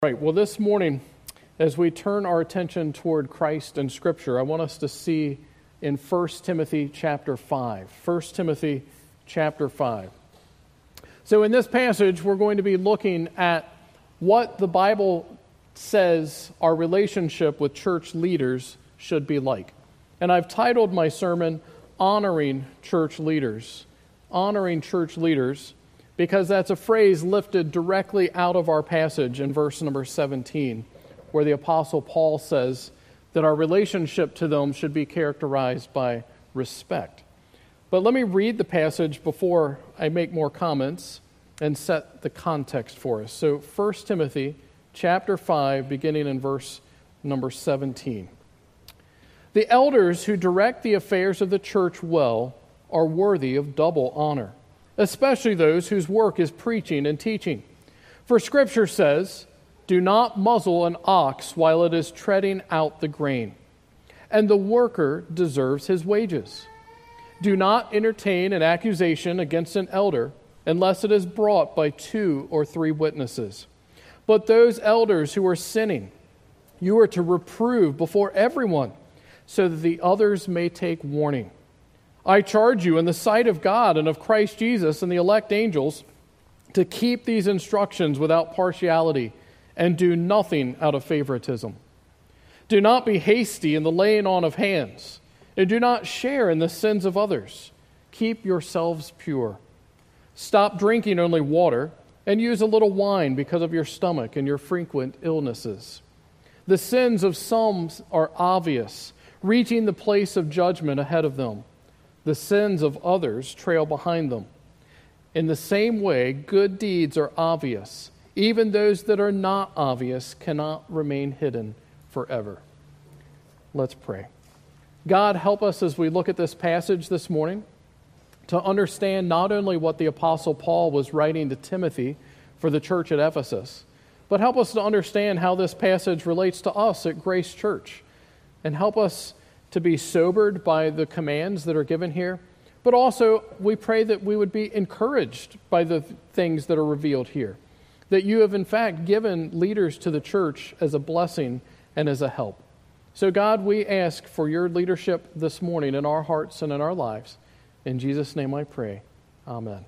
Right. Well, this morning, as we turn our attention toward Christ and Scripture, I want us to see in 1 Timothy chapter 5. 1 Timothy chapter 5. So in this passage, we're going to be looking at what the Bible says our relationship with church leaders should be like. And I've titled my sermon, Honoring Church Leaders. Honoring church leaders, because that's a phrase lifted directly out of our passage in verse number 17, where the Apostle Paul says that our relationship to them should be characterized by respect. But let me read the passage before I make more comments and set the context for us. So 1 Timothy chapter 5, beginning in verse number 17. The elders who direct the affairs of the church well are worthy of double honor, especially those whose work is preaching and teaching. For Scripture says, "Do not muzzle an ox while it is treading out the grain, and the worker deserves his wages. Do not entertain an accusation against an elder unless it is brought by 2 or 3 witnesses. But those elders who are sinning, you are to reprove before everyone, so that the others may take warning. I charge you in the sight of God and of Christ Jesus and the elect angels to keep these instructions without partiality and do nothing out of favoritism. Do not be hasty in the laying on of hands, and do not share in the sins of others. Keep yourselves pure. Stop drinking only water and use a little wine because of your stomach and your frequent illnesses. The sins of some are obvious, reaching the place of judgment ahead of them. The sins of others trail behind them. In the same way, good deeds are obvious. Even those that are not obvious cannot remain hidden forever." Let's pray. God, help us as we look at this passage this morning to understand not only what the Apostle Paul was writing to Timothy for the church at Ephesus, but help us to understand how this passage relates to us at Grace Church, and help us to be sobered by the commands that are given here. But also, we pray that we would be encouraged by the things that are revealed here, that you have in fact given leaders to the church as a blessing and as a help. So God, we ask for your leadership this morning in our hearts and in our lives. In Jesus' name I pray. Amen.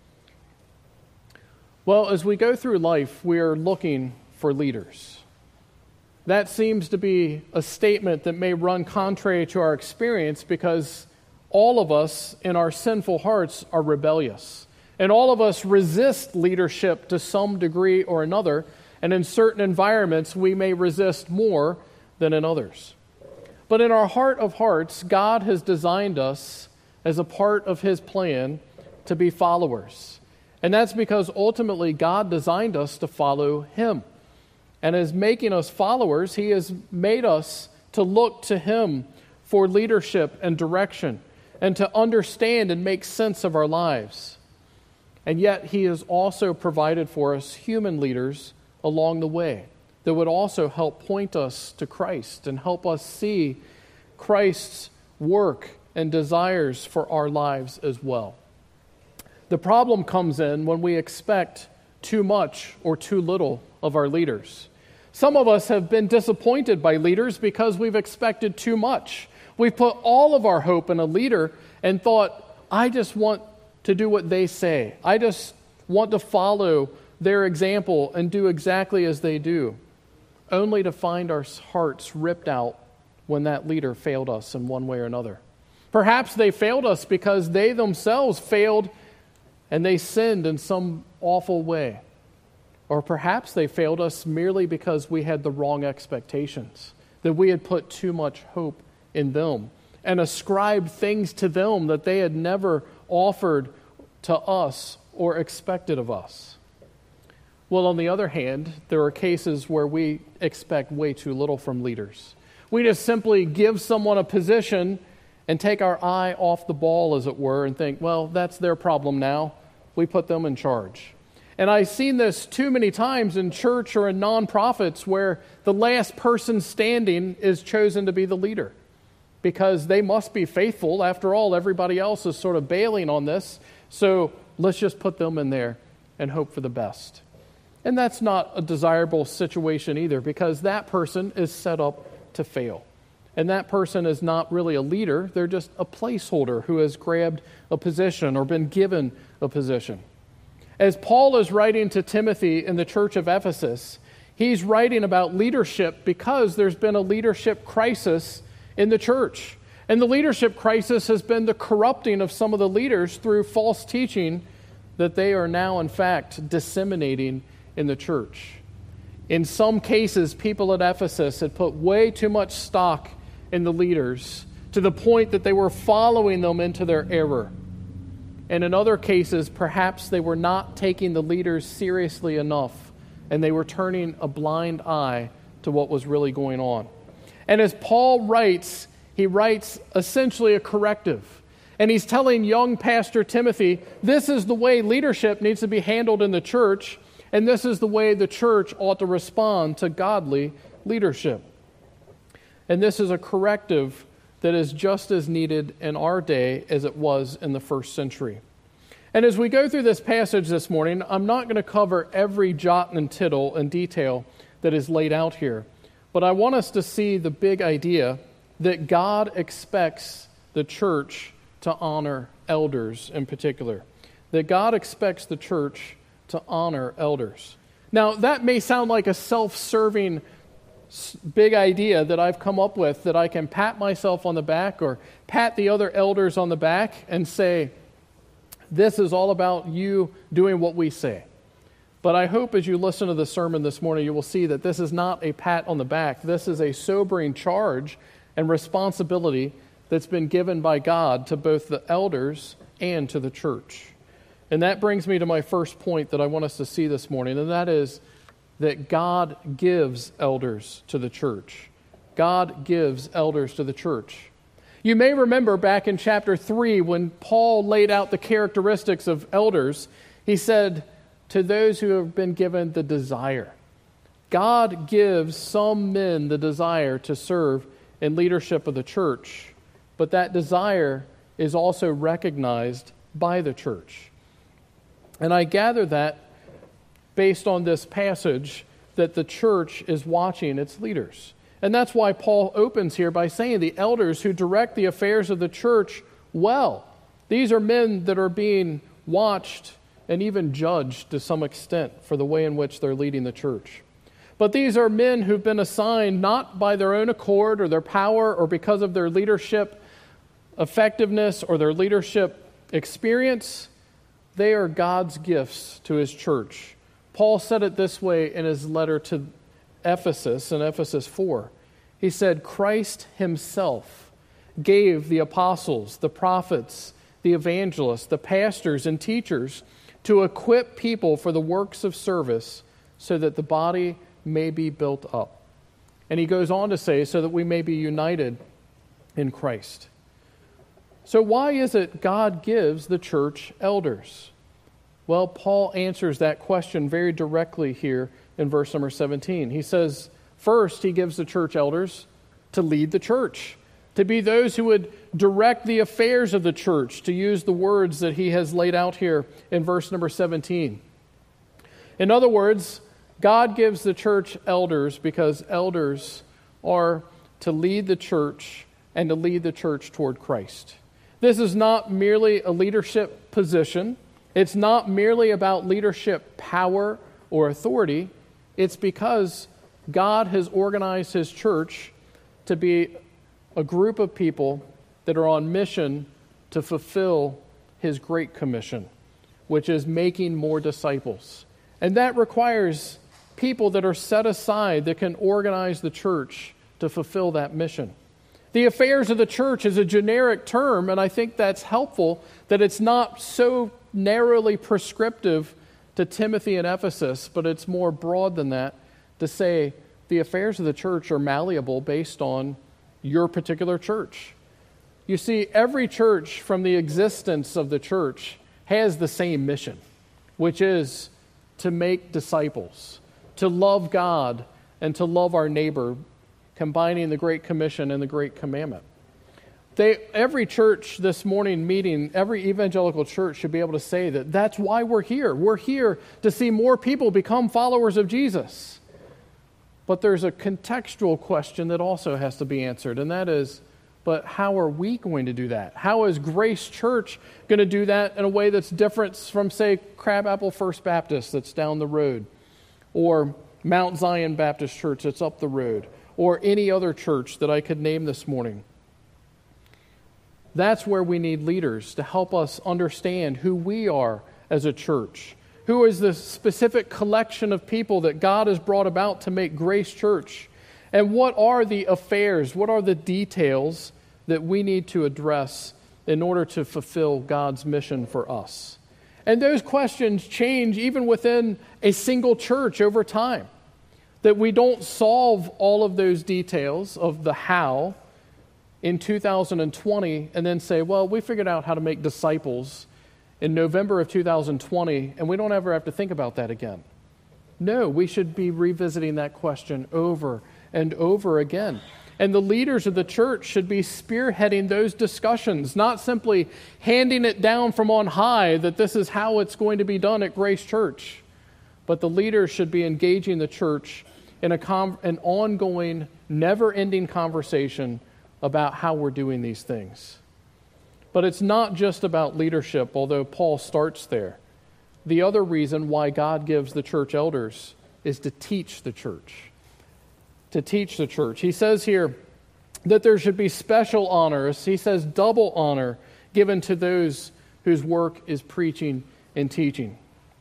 Well, as we go through life, we are looking for leaders. That seems to be a statement that may run contrary to our experience, because all of us in our sinful hearts are rebellious. And all of us resist leadership to some degree or another. And in certain environments, we may resist more than in others. But in our heart of hearts, God has designed us as a part of His plan to be followers. And that's because ultimately God designed us to follow Him. And as making us followers, He has made us to look to Him for leadership and direction, and to understand and make sense of our lives. And yet He has also provided for us human leaders along the way that would also help point us to Christ and help us see Christ's work and desires for our lives as well. The problem comes in when we expect too much or too little of our leaders. Some of us have been disappointed by leaders because we've expected too much. We've put all of our hope in a leader and thought, I just want to do what they say. I just want to follow their example and do exactly as they do, only to find our hearts ripped out when that leader failed us in one way or another. Perhaps they failed us because they themselves failed and they sinned in some awful way. Or perhaps they failed us merely because we had the wrong expectations, that we had put too much hope in them and ascribed things to them that they had never offered to us or expected of us. Well, on the other hand, there are cases where we expect way too little from leaders. We just simply give someone a position and take our eye off the ball, as it were, and think, well, that's their problem now. We put them in charge. And I've seen this too many times in church or in nonprofits where the last person standing is chosen to be the leader because they must be faithful. After all, everybody else is sort of bailing on this. So let's just put them in there and hope for the best. And that's not a desirable situation either, because that person is set up to fail. And that person is not really a leader. They're just a placeholder who has grabbed a position or been given a position. As Paul is writing to Timothy in the church of Ephesus, he's writing about leadership because there's been a leadership crisis in the church. And the leadership crisis has been the corrupting of some of the leaders through false teaching that they are now, in fact, disseminating in the church. In some cases, people at Ephesus had put way too much stock in the leaders to the point that they were following them into their error. And in other cases, perhaps they were not taking the leaders seriously enough, and they were turning a blind eye to what was really going on. And as Paul writes, he writes essentially a corrective. And he's telling young Pastor Timothy, this is the way leadership needs to be handled in the church, and this is the way the church ought to respond to godly leadership. And this is a corrective that is just as needed in our day as it was in the first century. And as we go through this passage this morning, I'm not going to cover every jot and tittle and detail that is laid out here. But I want us to see the big idea that God expects the church to honor elders in particular. That God expects the church to honor elders. Now, that may sound like a self-serving big idea that I've come up with, that I can pat myself on the back or pat the other elders on the back and say, this is all about you doing what we say. But I hope as you listen to the sermon this morning, you will see that this is not a pat on the back. This is a sobering charge and responsibility that's been given by God to both the elders and to the church. And that brings me to my first point that I want us to see this morning, and that is that God gives elders to the church. God gives elders to the church. You may remember back in chapter 3 when Paul laid out the characteristics of elders, he said, to those who have been given the desire. God gives some men the desire to serve in leadership of the church, but that desire is also recognized by the church. And I gather that based on this passage, that the church is watching its leaders. And that's why Paul opens here by saying the elders who direct the affairs of the church well. These are men that are being watched and even judged to some extent for the way in which they're leading the church. But these are men who've been assigned not by their own accord or their power or because of their leadership effectiveness or their leadership experience. They are God's gifts to his church. Paul said it this way in his letter to Ephesus, in Ephesus 4. He said, Christ himself gave the apostles, the prophets, the evangelists, the pastors, and teachers to equip people for the works of service so that the body may be built up. And he goes on to say, so that we may be united in Christ. So why is it God gives the church elders? Well, Paul answers that question very directly here in verse number 17. He says, first, he gives the church elders to lead the church, to be those who would direct the affairs of the church, to use the words that he has laid out here in verse number 17. In other words, God gives the church elders because elders are to lead the church and to lead the church toward Christ. This is not merely a leadership position. It's not merely about leadership power or authority. It's because God has organized his church to be a group of people that are on mission to fulfill his great commission, which is making more disciples. And that requires people that are set aside that can organize the church to fulfill that mission. The affairs of the church is a generic term, and I think that's helpful that it's not so narrowly prescriptive to Timothy and Ephesus, but it's more broad than that to say the affairs of the church are malleable based on your particular church. You see, every church from the existence of the church has the same mission, which is to make disciples, to love God, and to love our neighbor, combining the Great Commission and the Great Commandment. Every church this morning meeting, every evangelical church should be able to say that that's why we're here. We're here to see more people become followers of Jesus. But there's a contextual question that also has to be answered, and that is, but how are we going to do that? How is Grace Church going to do that in a way that's different from, say, Crabapple First Baptist that's down the road, or Mount Zion Baptist Church that's up the road, or any other church that I could name this morning? That's where we need leaders to help us understand who we are as a church. Who is the specific collection of people that God has brought about to make Grace Church? And what are the affairs, what are the details that we need to address in order to fulfill God's mission for us? And those questions change even within a single church over time. That we don't solve all of those details of the how in 2020 and then say, well, we figured out how to make disciples in November of 2020, and we don't ever have to think about that again. No, we should be revisiting that question over and over again. And the leaders of the church should be spearheading those discussions, not simply handing it down from on high that this is how it's going to be done at Grace Church. But the leaders should be engaging the church in an ongoing, never-ending conversation about how we're doing these things. But it's not just about leadership, although Paul starts there. The other reason why God gives the church elders is to teach the church. To teach the church. He says here that there should be special honors. He says double honor given to those whose work is preaching and teaching.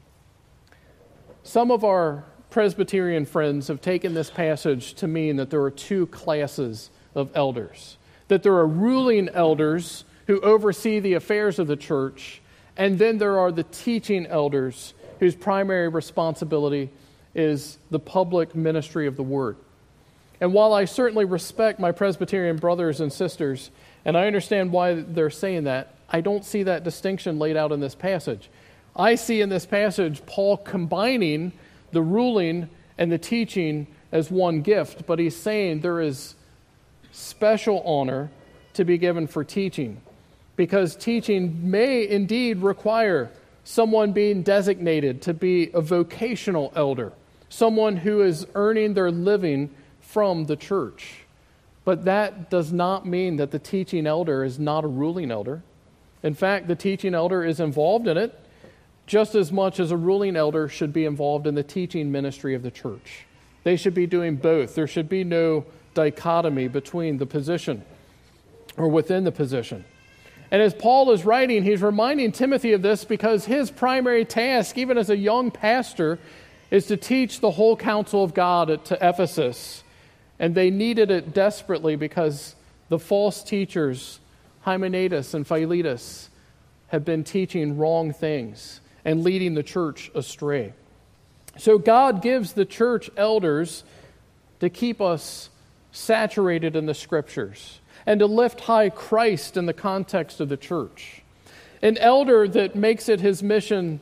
Some of our Presbyterian friends have taken this passage to mean that there are two classes of elders. That there are ruling elders who oversee the affairs of the church, and then there are the teaching elders whose primary responsibility is the public ministry of the Word. And while I certainly respect my Presbyterian brothers and sisters, and I understand why they're saying that, I don't see that distinction laid out in this passage. I see in this passage Paul combining the ruling and the teaching as one gift, but he's saying there is special honor to be given for teaching, because teaching may indeed require someone being designated to be a vocational elder, someone who is earning their living from the church. But that does not mean that the teaching elder is not a ruling elder. In fact, the teaching elder is involved in it just as much as a ruling elder should be involved in the teaching ministry of the church. They should be doing both. There should be no dichotomy between the position or within the position. And as Paul is writing, he's reminding Timothy of this because his primary task, even as a young pastor, is to teach the whole counsel of God to Ephesus. And they needed it desperately because the false teachers, Hymenaeus and Philetus, have been teaching wrong things and leading the church astray. So God gives the church elders to keep us saturated in the Scriptures and to lift high Christ in the context of the church. An elder that makes it his mission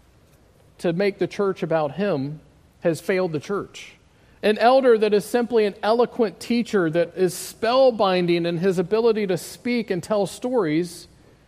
to make the church about him has failed the church. An elder that is simply an eloquent teacher that is spellbinding in his ability to speak and tell stories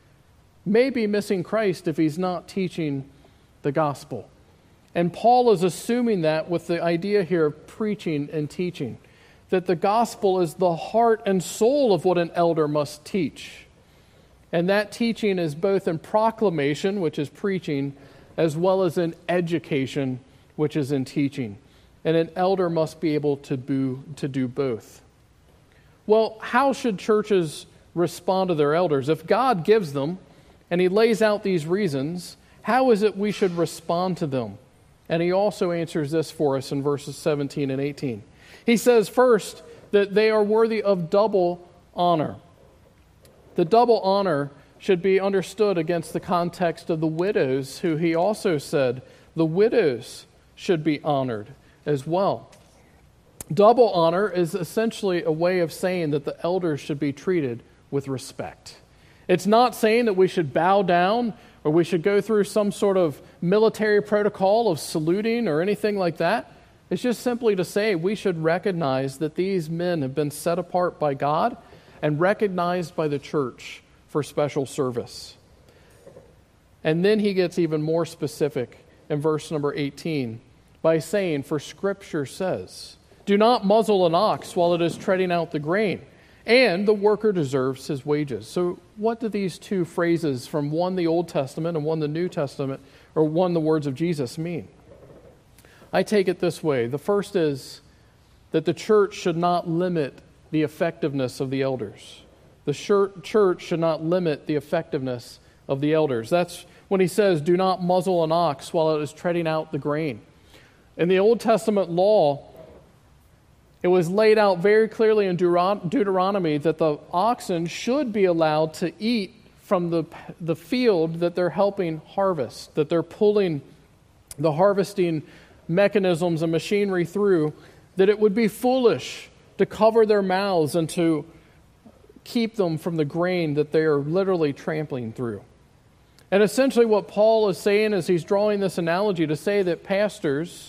may be missing Christ if he's not teaching the gospel. And Paul is assuming that with the idea here of preaching and teaching, that the gospel is the heart and soul of what an elder must teach. And that teaching is both in proclamation, which is preaching, as well as in education, which is in teaching. And an elder must be able to do both. Well, how should churches respond to their elders? If God gives them, and he lays out these reasons, how is it we should respond to them? And he also answers this for us in verses 17 and 18. He says first that they are worthy of double honor. The double honor should be understood against the context of the widows, who he also said the widows should be honored as well. Double honor is essentially a way of saying that the elders should be treated with respect. It's not saying that we should bow down or we should go through some sort of military protocol of saluting or anything like that. It's just simply to say we should recognize that these men have been set apart by God and recognized by the church for special service. And then he gets even more specific in verse number 18 by saying, "For Scripture says, do not muzzle an ox while it is treading out the grain, and the worker deserves his wages." So what do these two phrases from one the Old Testament and one the New Testament, or one the words of Jesus, mean? I take it this way. The first is that the church should not limit the effectiveness of the elders. The church should not limit the effectiveness of the elders. That's when he says, "Do not muzzle an ox while it is treading out the grain." In the Old Testament law, it was laid out very clearly in Deuteronomy that the oxen should be allowed to eat from the field that they're helping harvest, that they're pulling the harvesting mechanisms and machinery through, that it would be foolish to cover their mouths and to keep them from the grain that they are literally trampling through. And essentially what Paul is saying is he's drawing this analogy to say that pastors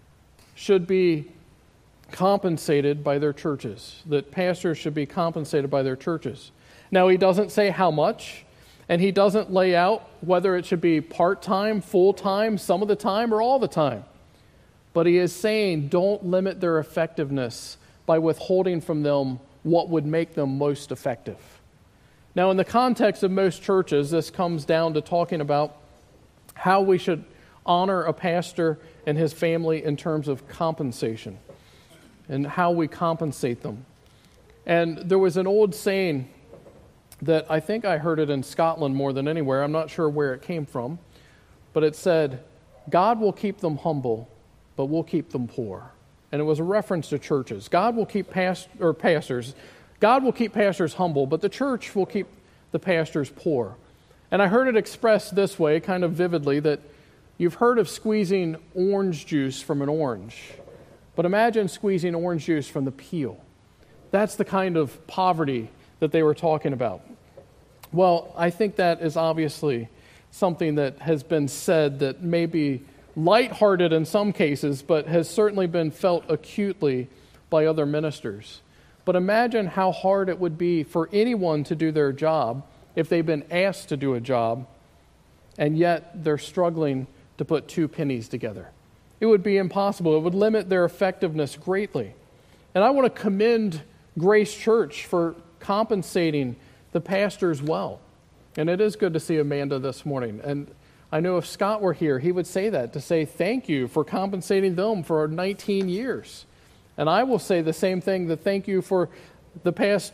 should be compensated by their churches, that pastors should be compensated by their churches. Now, he doesn't say how much, and he doesn't lay out whether it should be part-time, full-time, some of the time, or all the time. But he is saying don't limit their effectiveness by withholding from them what would make them most effective. Now, in the context of most churches, this comes down to talking about how we should honor a pastor and his family in terms of compensation and how we compensate them. And there was an old saying that I think I heard it in Scotland more than anywhere. I'm not sure where it came from, but it said, "God will keep them humble, but we'll keep them poor." And it was a reference to churches. God will keep pastors. God will keep pastors humble, but the church will keep the pastors poor. And I heard it expressed this way, kind of vividly, that you've heard of squeezing orange juice from an orange, but imagine squeezing orange juice from the peel. That's the kind of poverty that they were talking about. Well, I think that is obviously something that has been said that may be lighthearted in some cases, but has certainly been felt acutely by other ministers. But imagine how hard it would be for anyone to do their job if they've been asked to do a job, and yet they're struggling to put two pennies together. It would be impossible. It would limit their effectiveness greatly. And I want to commend Grace Church for compensating the pastors well. And it is good to see Amanda this morning. And I know if Scott were here, he would say that, to say thank you for compensating them for 19 years. And I will say the same thing, that thank you for the past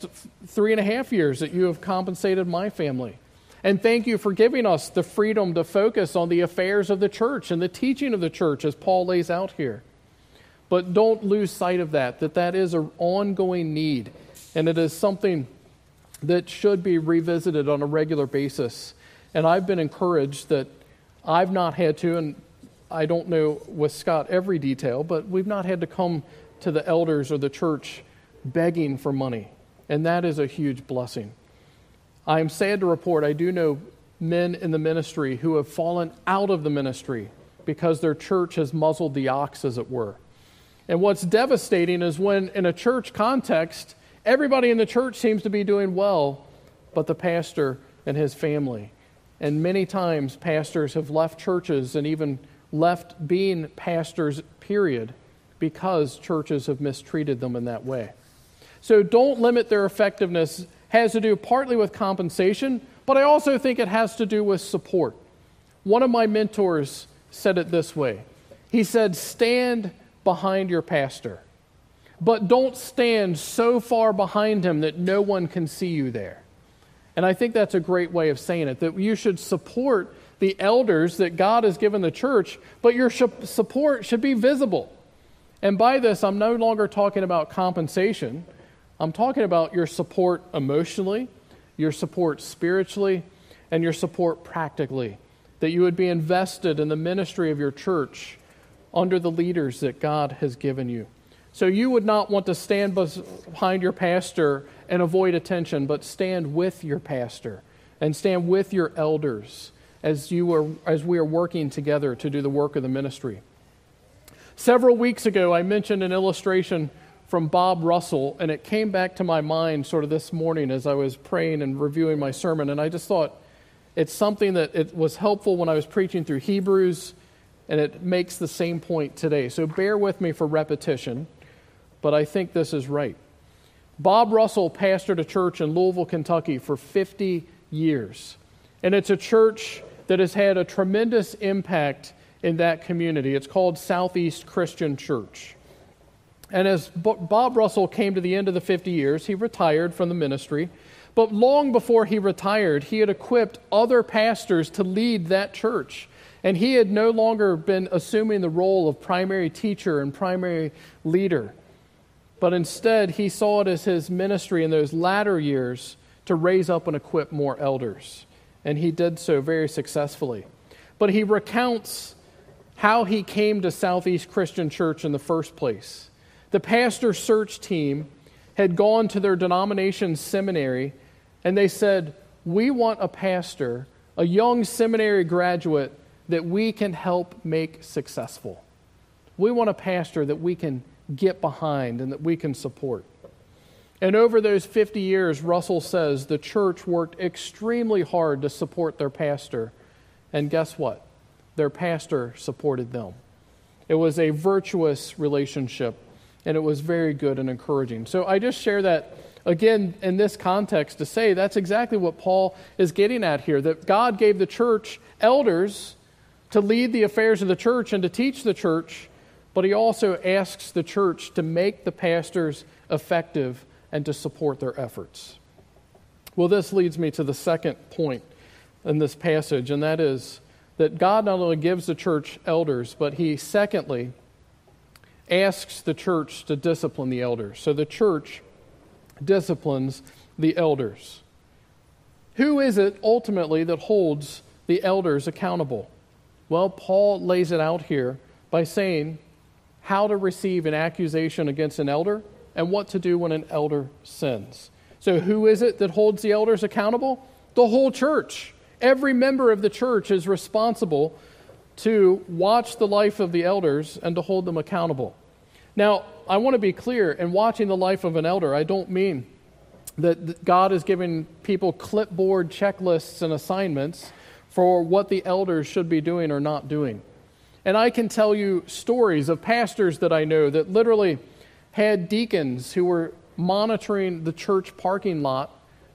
3.5 years that you have compensated my family. And thank you for giving us the freedom to focus on the affairs of the church and the teaching of the church as Paul lays out here. But don't lose sight of that is an ongoing need. And it is something that should be revisited on a regular basis. And I've been encouraged that I've not had to, and I don't know with Scott every detail, but we've not had to come to the elders or the church begging for money. And that is a huge blessing. I am sad to report I do know men in the ministry who have fallen out of the ministry because their church has muzzled the ox, as it were. And what's devastating is when, in a church context, everybody in the church seems to be doing well, but the pastor and his family. And many times pastors have left churches and even left being pastors, period, because churches have mistreated them in that way. So don't limit their effectiveness. It has to do partly with compensation, but I also think it has to do with support. One of my mentors said it this way. He said, stand behind your pastor, but don't stand so far behind him that no one can see you there. And I think that's a great way of saying it, that you should support the elders that God has given the church, but your support should be visible. And by this, I'm no longer talking about compensation. I'm talking about your support emotionally, your support spiritually, and your support practically, that you would be invested in the ministry of your church under the leaders that God has given you. So you would not want to stand behind your pastor and avoid attention, but stand with your pastor and stand with your elders as we are working together to do the work of the ministry. Several weeks ago, I mentioned an illustration from Bob Russell, and it came back to my mind sort of this morning as I was praying and reviewing my sermon, and I just thought it's something that it was helpful when I was preaching through Hebrews, and it makes the same point today. So bear with me for repetition, but I think this is right. Bob Russell pastored a church in Louisville, Kentucky for 50 years, and it's a church that has had a tremendous impact in that community. It's called Southeast Christian Church. And as Bob Russell came to the end of the 50 years, he retired from the ministry. But long before he retired, he had equipped other pastors to lead that church. And he had no longer been assuming the role of primary teacher and primary leader. But instead, he saw it as his ministry in those latter years to raise up and equip more elders. And he did so very successfully. But he recounts how he came to Southeast Christian Church in the first place. The pastor search team had gone to their denomination's seminary, and they said, we want a pastor, a young seminary graduate, that we can help make successful. We want a pastor that we can get behind and that we can support. And over those 50 years, Russell says, the church worked extremely hard to support their pastor. And guess what? Their pastor supported them. It was a virtuous relationship, and it was very good and encouraging. So I just share that again in this context to say that's exactly what Paul is getting at here, that God gave the church elders to lead the affairs of the church and to teach the church, but he also asks the church to make the pastors effective and to support their efforts. Well, this leads me to the second point in this passage, and that is that God not only gives the church elders, but he secondly asks the church to discipline the elders. So the church disciplines the elders. Who is it ultimately that holds the elders accountable? Well, Paul lays it out here by saying how to receive an accusation against an elder and what to do when an elder sins. So who is it that holds the elders accountable? The whole church. Every member of the church is responsible to watch the life of the elders and to hold them accountable. Now, I want to be clear, in watching the life of an elder, I don't mean that God is giving people clipboard checklists and assignments for what the elders should be doing or not doing. And I can tell you stories of pastors that I know that literally had deacons who were monitoring the church parking lot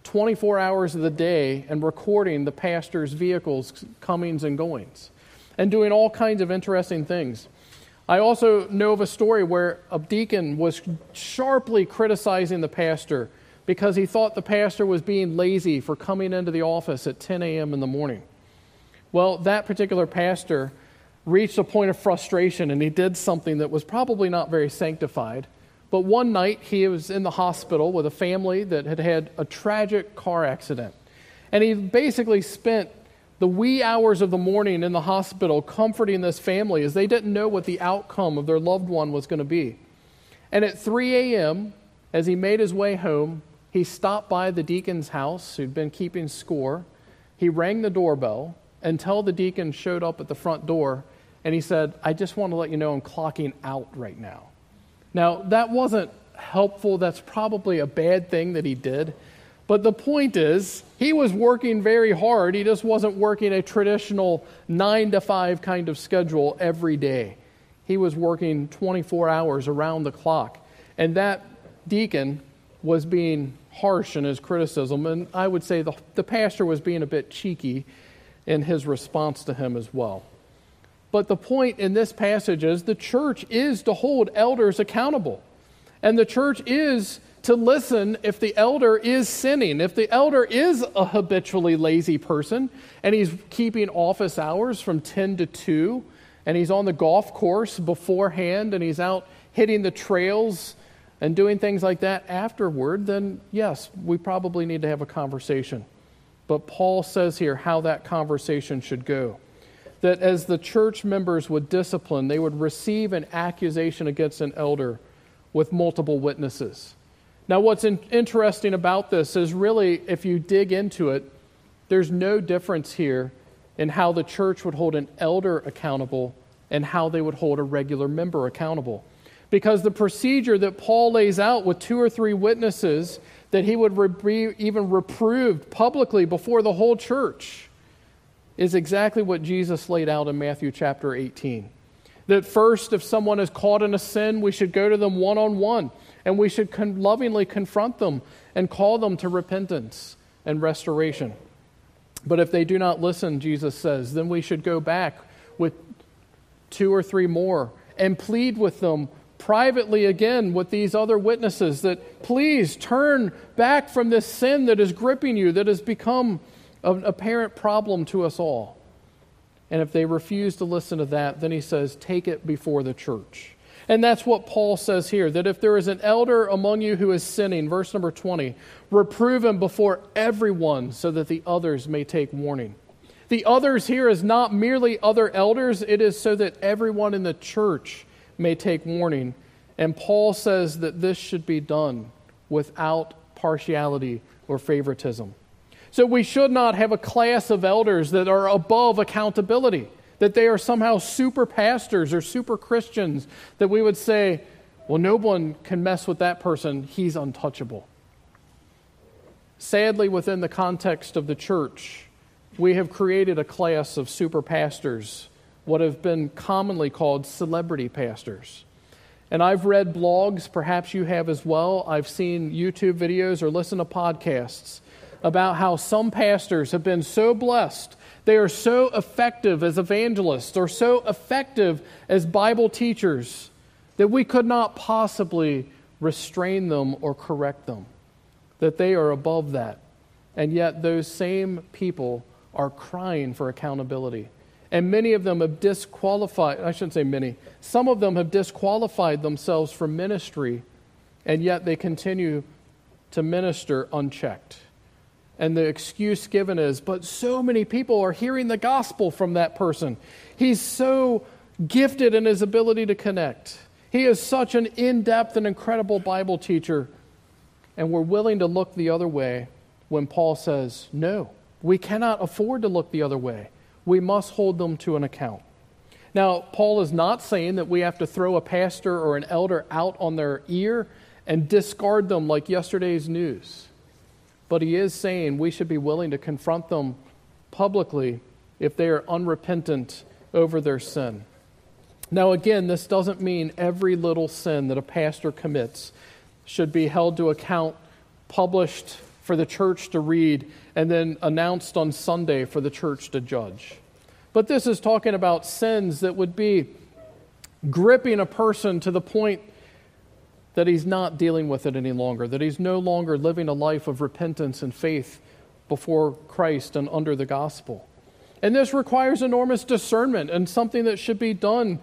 24 hours of the day and recording the pastor's vehicles' comings and goings and doing all kinds of interesting things. I also know of a story where a deacon was sharply criticizing the pastor because he thought the pastor was being lazy for coming into the office at 10 a.m. in the morning. Well, that particular pastor reached a point of frustration and he did something that was probably not very sanctified. But one night he was in the hospital with a family that had had a tragic car accident. And he basically spent the wee hours of the morning in the hospital comforting this family as they didn't know what the outcome of their loved one was going to be. And at 3 a.m., as he made his way home, he stopped by the deacon's house who'd been keeping score. He rang the doorbell until the deacon showed up at the front door, and he said, I just want to let you know I'm clocking out right now. Now, that wasn't helpful. That's probably a bad thing that he did. But the point is, he was working very hard. He just wasn't working a traditional 9-to-5 kind of schedule every day. He was working 24 hours around the clock. And that deacon was being harsh in his criticism. And I would say the pastor was being a bit cheeky in his response to him as well. But the point in this passage is the church is to hold elders accountable. And the church is to listen if the elder is sinning. If the elder is a habitually lazy person and he's keeping office hours from 10 to 2 and he's on the golf course beforehand and he's out hitting the trails and doing things like that afterward, then yes, we probably need to have a conversation. But Paul says here how that conversation should go. That as the church members would discipline, they would receive an accusation against an elder with multiple witnesses. Now, what's interesting about this is really, if you dig into it, there's no difference here in how the church would hold an elder accountable and how they would hold a regular member accountable. because the procedure that Paul lays out with 2 or 3 witnesses, that he would be even reproved publicly before the whole church, is exactly what Jesus laid out in Matthew chapter 18. That first, if someone is caught in a sin, we should go to them one-on-one, and we should lovingly confront them and call them to repentance and restoration. But if they do not listen, Jesus says, then we should go back with 2 or 3 more and plead with them privately again with these other witnesses that please turn back from this sin that is gripping you, that has become an apparent problem to us all. And if they refuse to listen to that, then he says, take it before the church. And that's what Paul says here, that if there is an elder among you who is sinning, verse number 20, reprove him before everyone so that the others may take warning. The others here is not merely other elders, it is so that everyone in the church may take warning. And Paul says that this should be done without partiality or favoritism. So we should not have a class of elders that are above accountability, that they are somehow super pastors or super Christians, that we would say, well, no one can mess with that person, he's untouchable. Sadly, within the context of the church, we have created a class of super pastors, what have been commonly called celebrity pastors. And I've read blogs, perhaps you have as well. I've seen YouTube videos or listened to podcasts about how some pastors have been so blessed, they are so effective as evangelists or so effective as Bible teachers that we could not possibly restrain them or correct them, that they are above that. And yet those same people are crying for accountability. And many of them have disqualified, I shouldn't say many, some of them have disqualified themselves from ministry, and yet they continue to minister unchecked. And the excuse given is, but so many people are hearing the gospel from that person. He's so gifted in his ability to connect. He is such an in-depth and incredible Bible teacher. And we're willing to look the other way when Paul says, no, we cannot afford to look the other way. We must hold them to an account. Now, Paul is not saying that we have to throw a pastor or an elder out on their ear and discard them like yesterday's news. But he is saying we should be willing to confront them publicly if they are unrepentant over their sin. Now again, this doesn't mean every little sin that a pastor commits should be held to account, published for the church to read, and then announced on Sunday for the church to judge. But this is talking about sins that would be gripping a person to the point that he's not dealing with it any longer, that he's no longer living a life of repentance and faith before Christ and under the gospel. And this requires enormous discernment and something that should be done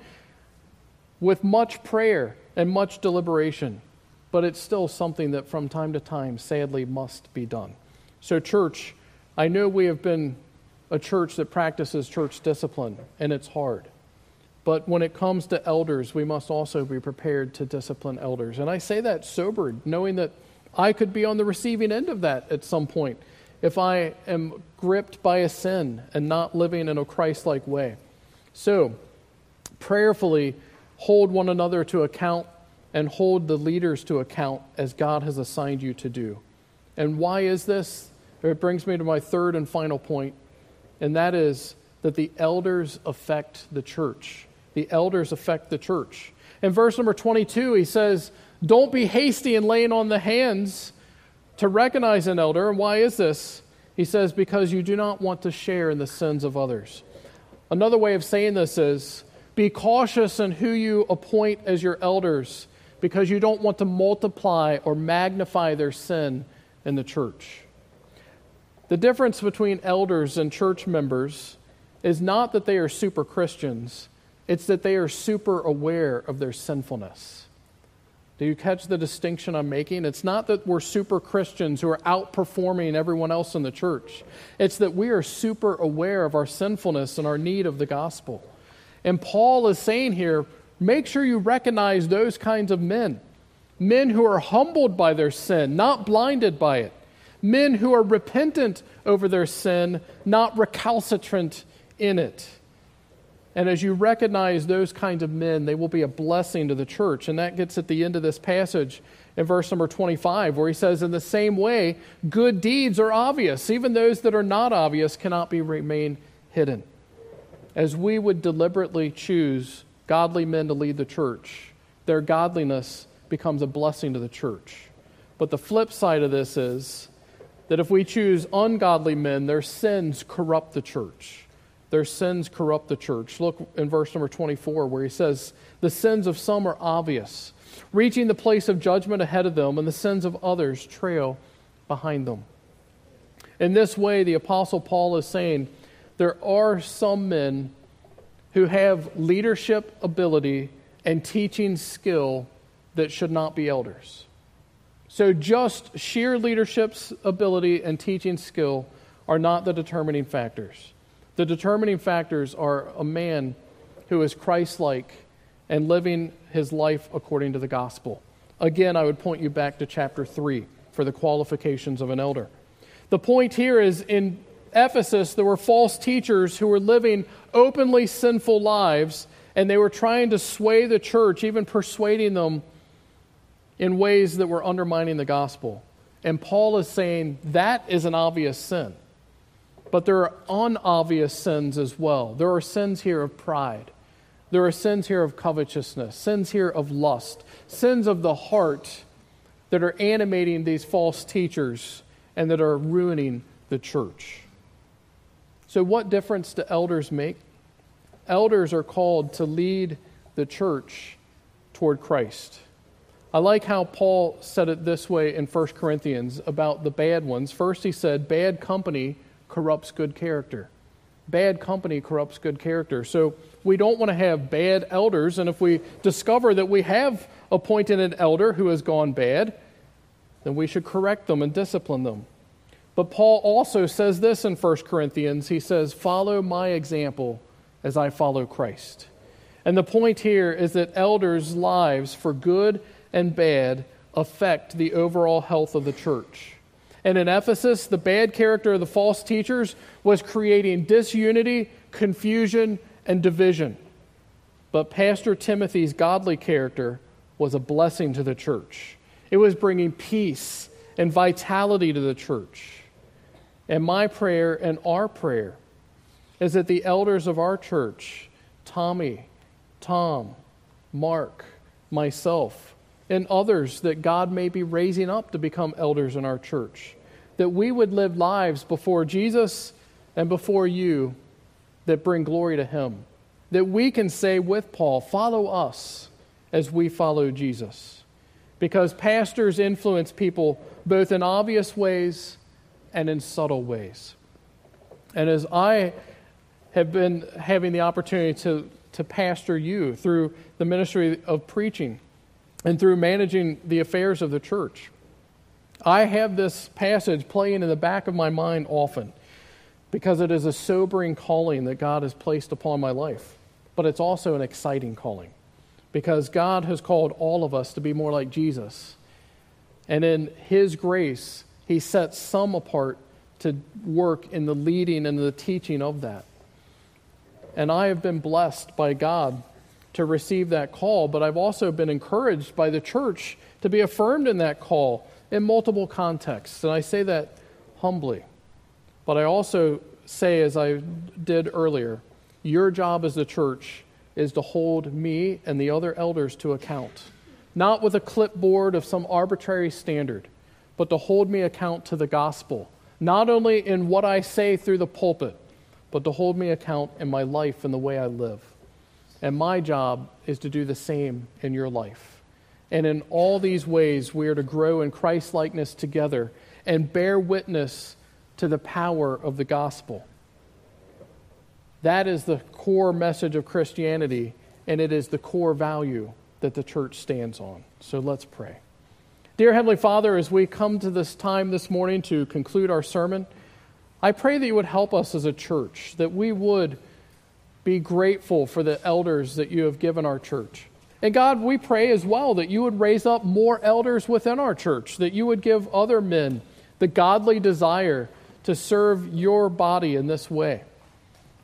with much prayer and much deliberation. But it's still something that from time to time, sadly, must be done. So church, I know we have been a church that practices church discipline, and it's hard. But when it comes to elders, we must also be prepared to discipline elders. And I say that sobered, knowing that I could be on the receiving end of that at some point if I am gripped by a sin and not living in a Christ-like way. So, prayerfully hold one another to account and hold the leaders to account as God has assigned you to do. And why is this? It brings me to my third and final point, and that is that the elders affect the church. The elders affect the church. In verse number 22, he says, don't be hasty in laying on the hands to recognize an elder. And why is this? He says, because you do not want to share in the sins of others. Another way of saying this is, be cautious in who you appoint as your elders, because you don't want to multiply or magnify their sin in the church. The difference between elders and church members is not that they are super Christians, it's that they are super aware of their sinfulness. Do you catch the distinction I'm making? It's not that we're super Christians who are outperforming everyone else in the church. It's that we are super aware of our sinfulness and our need of the gospel. And Paul is saying here, make sure you recognize those kinds of men. Men who are humbled by their sin, not blinded by it. Men who are repentant over their sin, not recalcitrant in it. And as you recognize those kinds of men, they will be a blessing to the church. And that gets at the end of this passage in verse number 25, where he says, in the same way, good deeds are obvious. Even those that are not obvious cannot remain hidden. As we would deliberately choose godly men to lead the church, their godliness becomes a blessing to the church. But the flip side of this is that if we choose ungodly men, their sins corrupt the church. Their sins corrupt the church. Look in verse number 24 where he says, the sins of some are obvious, reaching the place of judgment ahead of them, and the sins of others trail behind them. In this way, the Apostle Paul is saying there are some men who have leadership ability and teaching skill that should not be elders. So just sheer leadership's ability and teaching skill are not the determining factors. The determining factors are a man who is Christ-like and living his life according to the gospel. Again, I would point you back to chapter 3 for the qualifications of an elder. The point here is in Ephesus, there were false teachers who were living openly sinful lives, and they were trying to sway the church, even persuading them in ways that were undermining the gospel. And Paul is saying that is an obvious sin. But there are unobvious sins as well. There are sins here of pride. There are sins here of covetousness, sins here of lust, sins of the heart that are animating these false teachers and that are ruining the church. So what difference do elders make? Elders are called to lead the church toward Christ. I like how Paul said it this way in 1 Corinthians about the bad ones. First he said, bad company corrupts good character. Bad company corrupts good character. So we don't want to have bad elders, and if we discover that we have appointed an elder who has gone bad, then we should correct them and discipline them. But Paul also says this in 1 Corinthians. He says, follow my example as I follow Christ. And the point here is that elders' lives, for good and bad, affect the overall health of the church. And in Ephesus, the bad character of the false teachers was creating disunity, confusion, and division. But Pastor Timothy's godly character was a blessing to the church. It was bringing peace and vitality to the church. And my prayer and our prayer is that the elders of our church, Tommy, Tom, Mark, myself, and others that God may be raising up to become elders in our church, that we would live lives before Jesus and before you that bring glory to Him. That we can say with Paul, follow us as we follow Jesus. Because pastors influence people both in obvious ways and in subtle ways. And as I have been having the opportunity to pastor you through the ministry of preaching and through managing the affairs of the church, I have this passage playing in the back of my mind often because it is a sobering calling that God has placed upon my life. But it's also an exciting calling because God has called all of us to be more like Jesus. And in His grace, He sets some apart to work in the leading and the teaching of that. And I have been blessed by God to receive that call, but I've also been encouraged by the church to be affirmed in that call in multiple contexts. And I say that humbly. But I also say, as I did earlier, your job as the church is to hold me and the other elders to account. Not with a clipboard of some arbitrary standard, but to hold me account to the gospel. Not only in what I say through the pulpit, but to hold me account in my life and the way I live. And my job is to do the same in your life. And in all these ways, we are to grow in Christ-likeness together and bear witness to the power of the gospel. That is the core message of Christianity, and it is the core value that the church stands on. So let's pray. Dear Heavenly Father, as we come to this time this morning to conclude our sermon, I pray that you would help us as a church, that we would be grateful for the elders that you have given our church. And God, we pray as well that you would raise up more elders within our church, that you would give other men the godly desire to serve your body in this way.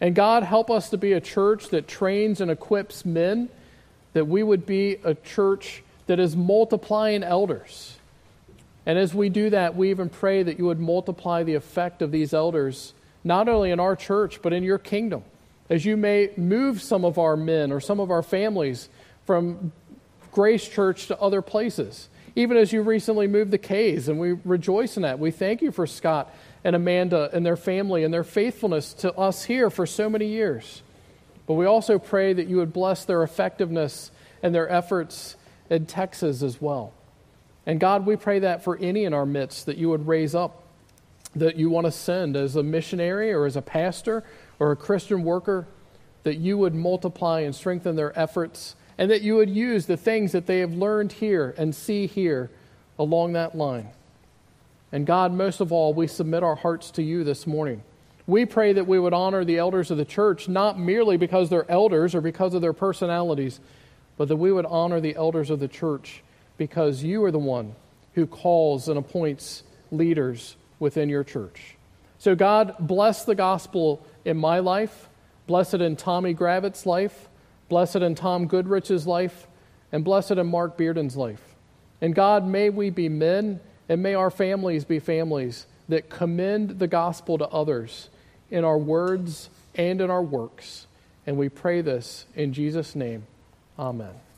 And God, help us to be a church that trains and equips men, that we would be a church that is multiplying elders. And as we do that, we even pray that you would multiply the effect of these elders, not only in our church, but in your kingdom. As you may move some of our men or some of our families from Grace Church to other places. Even as you recently moved the K's, and we rejoice in that. We thank you for Scott and Amanda and their family and their faithfulness to us here for so many years. But we also pray that you would bless their effectiveness and their efforts in Texas as well. And God, we pray that for any in our midst that you would raise up, that you want to send as a missionary or as a pastor or a Christian worker, that you would multiply and strengthen their efforts, and that you would use the things that they have learned here and see here along that line. And God, most of all, we submit our hearts to you this morning. We pray that we would honor the elders of the church, not merely because they're elders or because of their personalities, but that we would honor the elders of the church because you are the one who calls and appoints leaders within your church. So God, bless the gospel in my life, bless it in Tommy Gravitt's life, bless it in Tom Goodrich's life, and bless it in Mark Bearden's life. And God, may we be men, and may our families be families that commend the gospel to others in our words and in our works. And we pray this in Jesus' name. Amen.